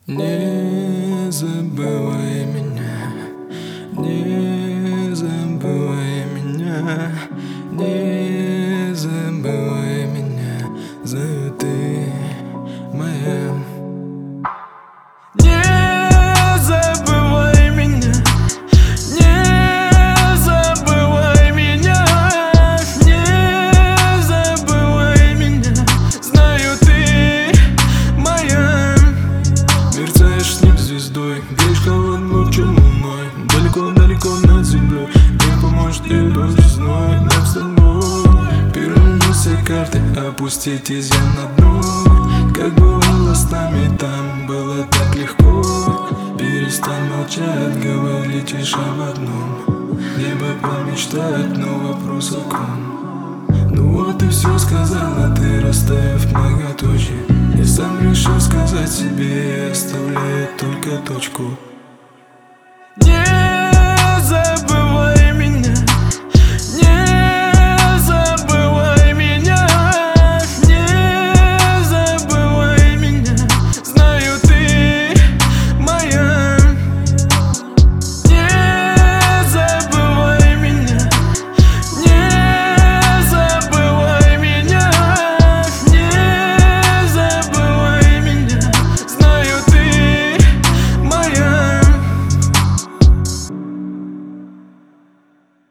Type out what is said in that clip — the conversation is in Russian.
Не забывай меня, не забывай меня, не забывай меня, знаю, ты моя. Не забывай меня, не забывай меня, не забывай меня, знаю, ты моя. Мерцаешь с неб звездой, греешь холодным лучом луной, далеко-далеко над землей, не поможет и дождь зной. Нам с тобой перевернулся карты, опустить изъян на дно. Как бывало с нами, там было так легко. Перестань молчать, говорить лишь об одном. Небо помечтает, но вопрос о ком. Ну вот и все сказала ты, расставив многоточие. Я сам решил сказать себе, оставляя только точку.